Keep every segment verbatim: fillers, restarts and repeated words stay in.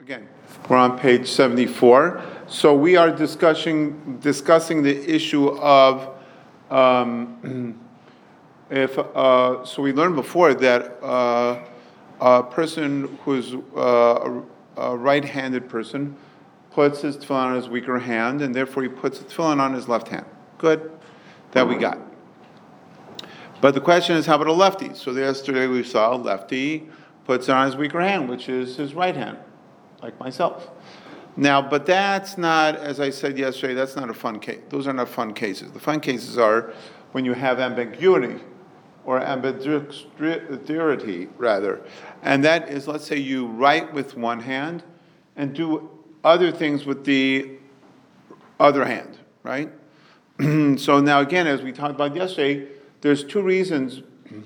Again, we're on page seventy-four. So we are discussing discussing the issue of um, if. Uh, so we learned before that uh, a person who's uh, a, a right-handed person puts his tefillin on his weaker hand, and therefore he puts the tefillin on his left hand. Good, that we got. But the question is, how about a lefty? So yesterday we saw a lefty puts it on his weaker hand, which is his right hand, like myself. Now, but that's not, as I said yesterday, that's not a fun case. Those are not fun cases. The fun cases are when you have ambiguity, or ambiguity, rather. And that is, let's say you write with one hand and do other things with the other hand, right? So now again, as we talked about yesterday, there's two reasons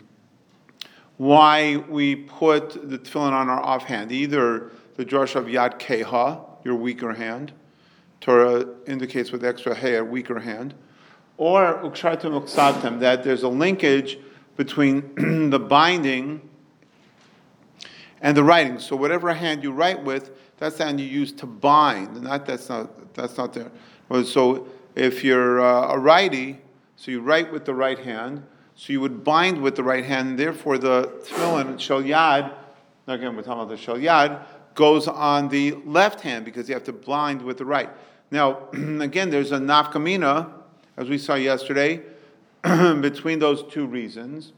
why we put the tefillin on our offhand. Either the drush of Yad Keha, your weaker hand, Torah indicates with extra hey, a weaker hand, or Ukshartim Uksavtem, that there's a linkage between the binding and the writing. So whatever hand you write with, that's the hand you use to bind. Not that's not that's not there. So if you're uh, a righty, so you write with the right hand, so you would bind with the right hand, and therefore the tefillin, shel yad, again we're talking about the shel yad, goes on the left hand because you have to bind with the right. Now, again, there's a nafkamina, as we saw yesterday, between those two reasons.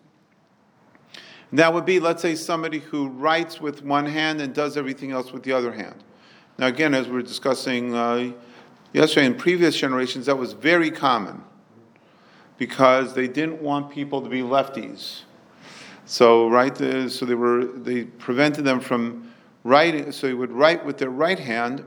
That would be, let's say, somebody who writes with one hand and does everything else with the other hand. Now, again, as we were discussing uh, yesterday, in previous generations, that was very common because they didn't want people to be lefties. So, right, uh, so they were they prevented them from writing. So they would write with their right hand,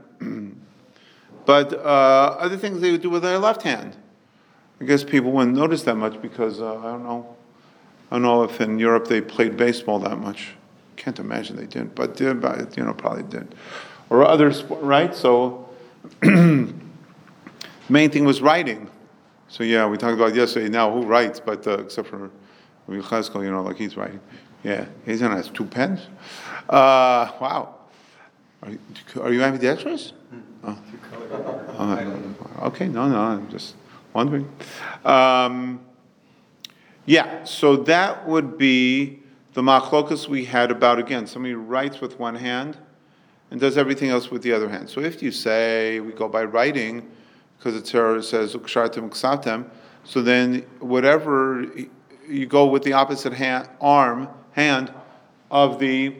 but uh, other things they would do with their left hand. I guess people wouldn't notice that much because uh, I don't know. I don't know if in Europe they played baseball that much. Can't imagine they didn't, but you know probably did, or other sport, right? So the main thing was writing. So yeah, we talked about yesterday. Now who writes? But uh, except for Rabbi Cheskel, you know, like he's writing. Yeah, he's gonna have two pens. Uh, wow. Are you, are you ambidextrous? Oh. Uh, okay, no, no, I'm just wondering. Um, yeah, so that would be the machlokas we had about, again, somebody writes with one hand and does everything else with the other hand. So if you say we go by writing, because the Torah says ukshartem uksavtem, so then whatever you go with the opposite hand, arm, hand of the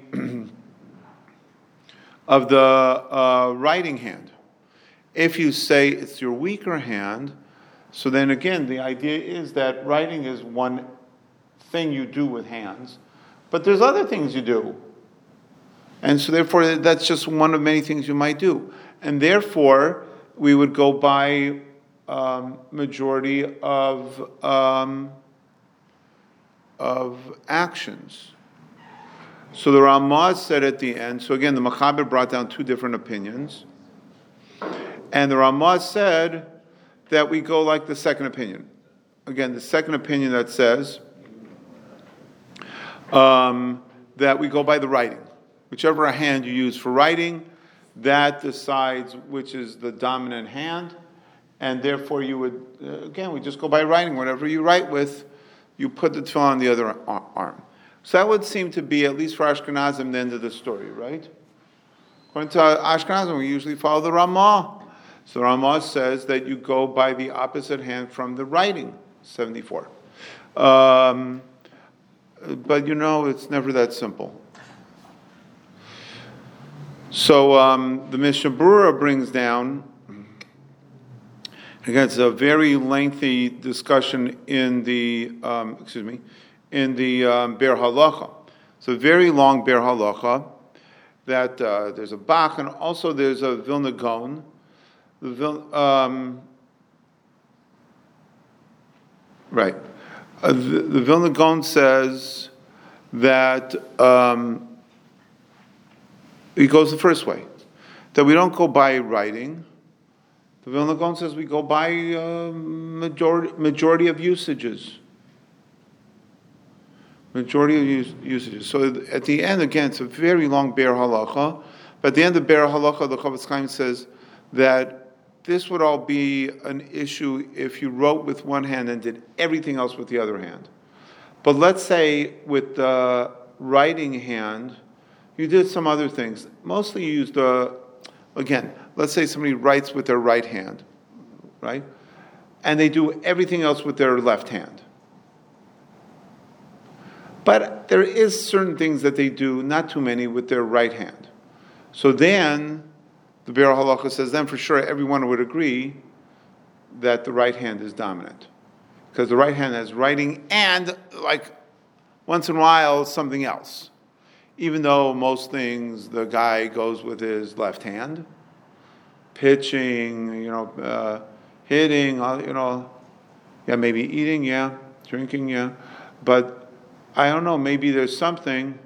of the uh, writing hand. If you say it's your weaker hand, so then again, the idea is that writing is one thing you do with hands, but there's other things you do. And so therefore, that's just one of many things you might do. And therefore, we would go by um, majority of um, of actions. So the Ramah said at the end, so again, the Machaber brought down two different opinions. And the Ramah said that we go like the second opinion. Again, the second opinion that says um, that we go by the writing. Whichever hand you use for writing, that decides which is the dominant hand. And therefore you would, uh, again, we just go by writing. Whatever you write with, you put the tefillin on the other arm. So that would seem to be, at least for Ashkenazim, the end of the story, right? According to Ashkenazim, we usually follow the Ramah. So the Ramah says that you go by the opposite hand from the writing, seventy-four. Um, but you know, it's never that simple. So um, the Mishnah Berurah brings down, again, it's a very lengthy discussion in the, um, excuse me, in the um, Ber Halacha. It's a very long Ber Halacha that uh, there's a Bach and also there's a Vilna Gaon. The Vil, um, right. Uh, the, the Vilna Gaon says that um, it goes the first way, that we don't go by writing. The Vilna Gaon says we go by uh, majority, majority of usages. Majority of use, usages. So at the end, again, it's a very long Ber Halacha, But at the end of Be'er Halacha, the Chofetz Chaim says that this would all be an issue if you wrote with one hand and did everything else with the other hand. But let's say with the writing hand, you did some other things. Mostly you used, uh, again, let's say somebody writes with their right hand, right? And they do everything else with their left hand. But there is certain things that they do, not too many, with their right hand. So then, the Be'er Halacha says, then for sure everyone would agree that the right hand is dominant. Because the right hand has writing and, like, once in a while, something else. Even though most things the guy goes with his left hand, pitching, you know, uh, hitting, uh, you know, yeah, maybe eating, yeah, drinking, yeah. But I don't know, maybe there's something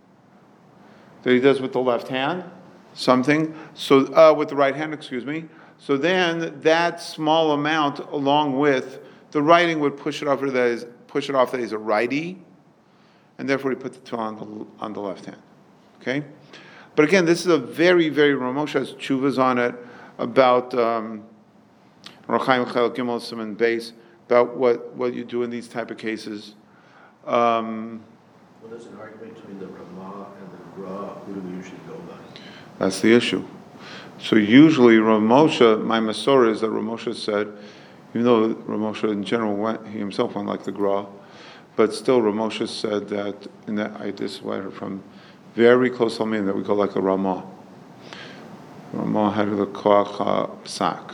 that he does with the left hand, something, so uh, with the right hand, excuse me. So then that small amount, along with the writing, would push it off that is push it off that he's a righty, and therefore he put the tefillin on the on the left hand. Okay, but again, this is a very very Ramosha has tshuvas on it about um, Rachaim Chel Gimel Siman Beis about what what you do in these type of cases. Um, well, there's an argument between the Ramah and the Gra. Who do we usually go by? That's the issue. So usually Ramosha, my Masorah is that Ramosha said, even though Ramosha in general went, he himself went like the Gra, but still Ramosha said that, in that I this is what I heard from very close Talmidim, that we go like the Ramah. Ramah had the Koach Psak.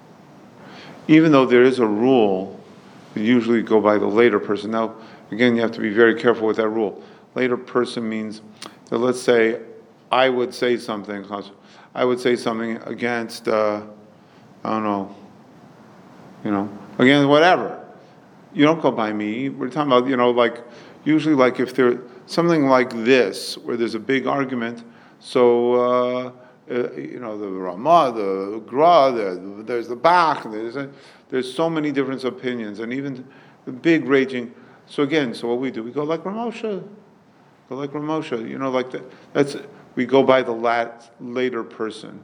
Even though there is a rule, we usually go by the later person. Now, again, you have to be very careful with that rule. Later person means that, let's say, I would say something, I would say something against, uh, I don't know, you know, against whatever. You don't go by me. We're talking about, you know, like, usually like if there's something like this, where there's a big argument, so, uh, uh, you know, the Ramah, the Gra, the, there's the Bach, there's, a, there's so many different opinions, and even the big raging. So again, so what we do, we go like Ramosha, go like Ramosha, you know, like that. That's, we go by the lat, later person.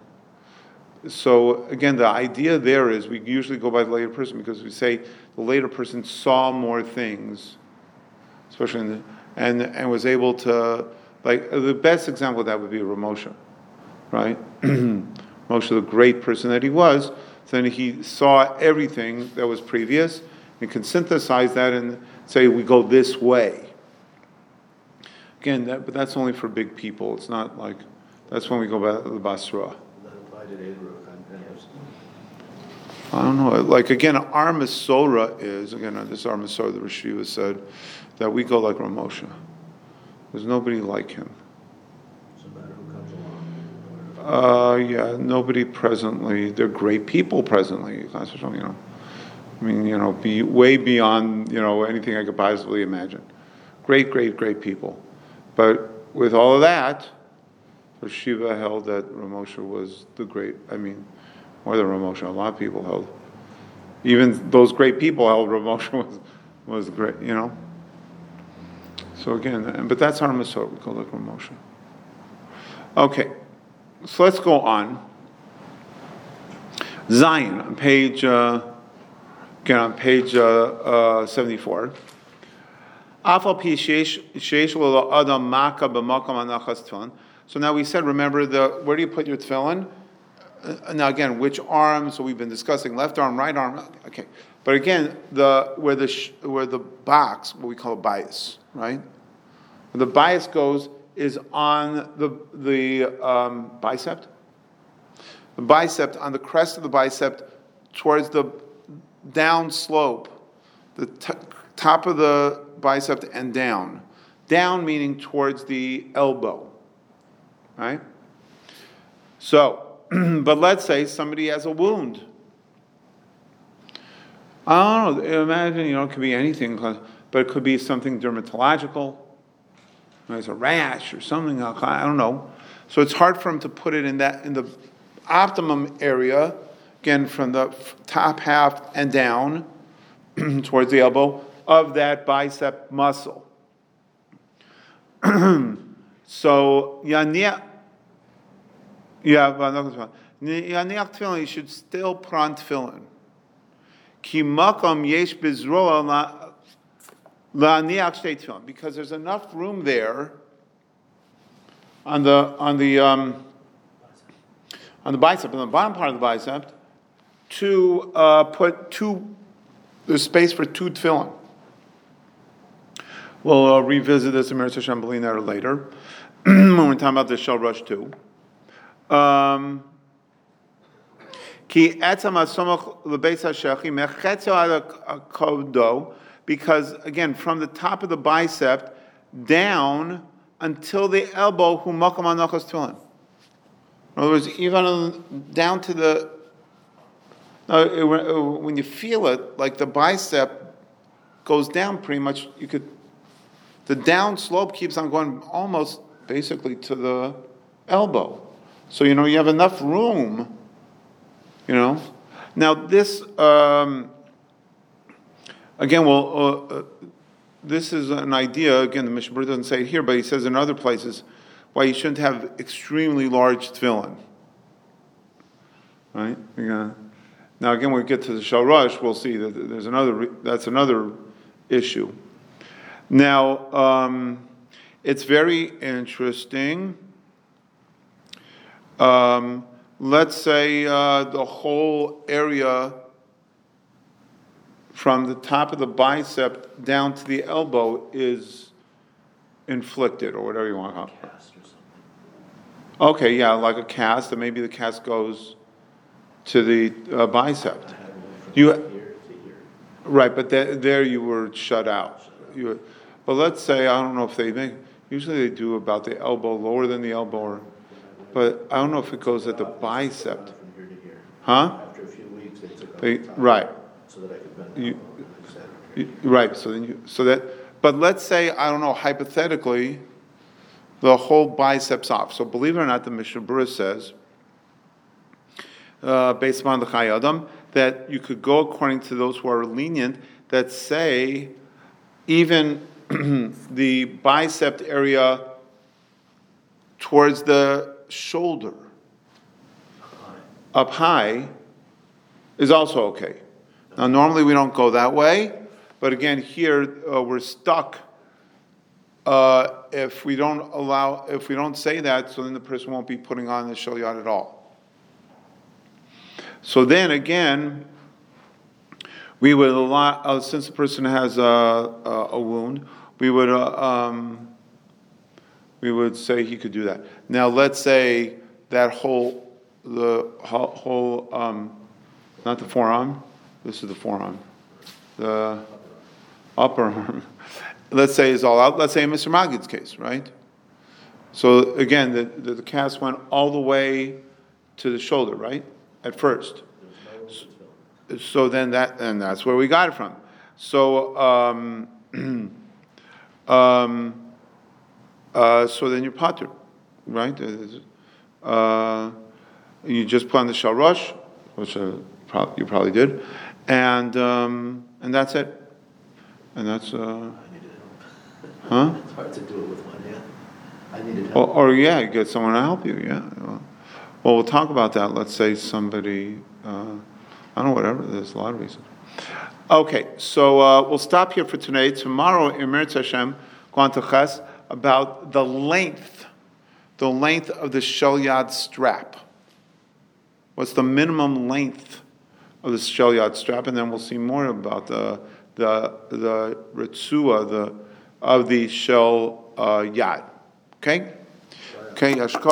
So again, the idea there is we usually go by the later person because we say the later person saw more things, especially in the, and and was able to, like, the best example of that would be Ramosha, right? Moshe, the great person that he was, then he saw everything that was previous and can synthesize that and say we go this way. Again, that, but that's only for big people. It's not like, that's when we go back to the Basra. I don't know. Like, again, our Masorah is, again, this is our Masorah, the Rosh Yeshiva said, that we go like Ramosha. There's nobody like him. Doesn't matter who comes along. Uh, yeah, nobody presently. They're great people presently, you know. I mean, you know, be way beyond, you know, anything I could possibly imagine. Great, great, great people. But with all of that, Rosh Yeshiva held that Ramosha was the great, I mean, more than Ramosha, a lot of people held. Even those great people held Ramosha was, was great, you know. So again, but that's our Masorah, we call it Ramosha. Okay, so let's go on. Zion, on page, uh, again, on page uh, uh, seventy-four. So now we said, remember, the where do you put your tefillin? Uh, now again, which arm? So we've been discussing left arm, right arm. Okay, but again, the where the sh, where the box, what we call a bias, right? Where the bias goes is on the the um, bicep. The bicep, on the crest of the bicep, towards the down slope, the t- top of the bicep and down. Down meaning towards the elbow, right? So, but let's say somebody has a wound. I don't know, imagine, you know, it could be anything, but it could be something dermatological. There's a rash or something, I don't know. So it's hard for him to put it in that, in the optimum area, again, from the top half and down towards the elbow of that bicep muscle. So, Yania, Yeah, but not tefillin. Yaniach tefillin, you should still put on tefillin. Ki makom yesh bizroa la'aniach shtei tefillin, because there's enough room there on the on the um, on the bicep, on the bottom part of the bicep, to uh, put two. There's space for two tefillin. We'll uh, revisit this in Meretz Hashem B'li later when we're talking about the Shel Rush too. Um, Ki etzam asomach lebeis hashechi mechetzo ad kodo, because again, from the top of the bicep down until the elbow, hu makom anachos tefillin. In other words, even on, down to the, now, it, when you feel it, like the bicep goes down pretty much, you could, the down slope keeps on going almost basically to the elbow. So, you know, you have enough room, you know. Now, this, um, again, well, uh, uh, this is an idea, again, the Mishnah Berurah doesn't say it here, but he says in other places, why you shouldn't have extremely large tefillin. Right? Yeah. Now, again, when we get to the Shel Rush, we'll see that there's another, that's another issue. Now, um, it's very interesting. Um, let's say uh, the whole area from the top of the bicep down to the elbow is inflicted, or whatever you want to call it. Cast or something. Okay, yeah, like a cast, and maybe the cast goes to the uh, bicep. I had one from You- here to here. Right, but th- there you were shut out. You were, but let's say, I don't know if they make, usually they do about the elbow, lower than the elbow, or, but I don't know if it goes at the bicep. From here to here. Huh? After a few weeks, they took They, off the top right. so that I could bend You- down like that. You- Right, so then you, so that, but let's say, I don't know, hypothetically, the whole biceps off. So believe it or not, the Mishnah Berurah says, uh, based upon the Chai Adam, that you could go according to those who are lenient, that say even the bicep area towards the shoulder, up high, is also okay. Now, normally we don't go that way, but again, here uh, we're stuck. Uh, if we don't allow, if we don't say that, so then the person won't be putting on the shel yad at all. So then again, we would allow, uh, since the person has a, a, a wound, we would uh, um, we would say he could do that. Now, let's say that whole the whole, whole um, not the forearm. This is the forearm. The upper arm. Let's say is all out. Let's say in Mister Magid's case, right? So again, the, the, the cast went all the way to the shoulder, right? At first. So then that, and that's where we got it from. So, um, um, uh, so then you're potter, right? Uh, you just put on the Shel Rush, which uh, pro- you probably did, and um, and that's it. And that's, uh, I needed help. huh? It's hard to do it with one hand. I needed Or, help. or yeah, get someone to help you. Yeah. Well, well, we'll talk about that. Let's say somebody, uh, I don't know, whatever. There's a lot of reasons. Okay, so uh, we'll stop here for today. Tomorrow, in Meretz Hashem, go on to Ches about the length, the length of the shel yad strap. What's the minimum length of the shel yad strap? And then we'll see more about the the the ritzua, the of the shel uh, yad. Okay, okay.